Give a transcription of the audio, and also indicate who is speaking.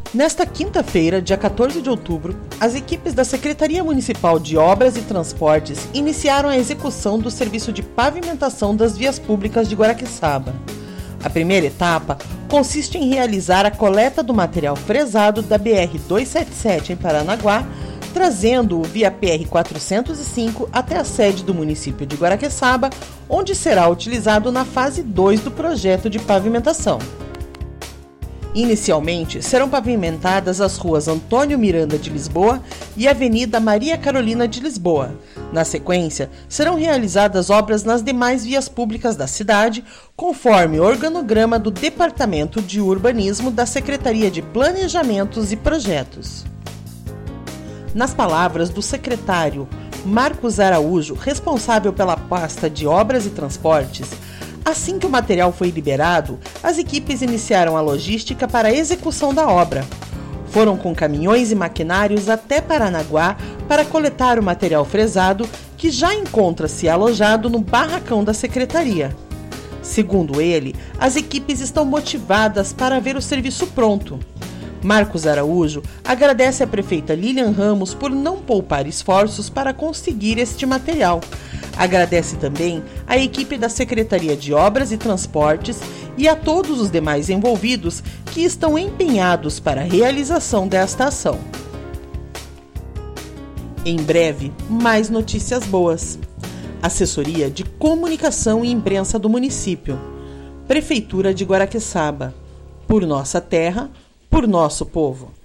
Speaker 1: Nesta quinta-feira, dia 14 de outubro, as equipes da Secretaria Municipal de Obras e Transportes iniciaram a execução do serviço de pavimentação das vias públicas de Guaraqueçaba. A primeira etapa consiste em realizar a coleta do material fresado da BR-277 em Paranaguá, trazendo-o via PR-405 até a sede do município de Guaraqueçaba, onde será utilizado na fase 2 do projeto de pavimentação. Inicialmente, serão pavimentadas as ruas Antônio Miranda de Lisboa e Avenida Maria Carolina de Lisboa. Na sequência, serão realizadas obras nas demais vias públicas da cidade, conforme o organograma do Departamento de Urbanismo da Secretaria de Planejamentos e Projetos. Nas palavras do secretário Marcos Araújo, responsável pela pasta de Obras e Transportes, assim que o material foi liberado, as equipes iniciaram a logística para a execução da obra. Foram com caminhões e maquinários até Paranaguá para coletar o material fresado, que já encontra-se alojado no barracão da secretaria. Segundo ele, as equipes estão motivadas para ver o serviço pronto. Marcos Araújo agradece à prefeita Lilian Ramos por não poupar esforços para conseguir este material. Agradece também à equipe da Secretaria de Obras e Transportes e a todos os demais envolvidos que estão empenhados para a realização desta ação. Em breve, mais notícias boas. Assessoria de Comunicação e Imprensa do município. Prefeitura de Guaraqueçaba. Por nossa terra, por nosso povo.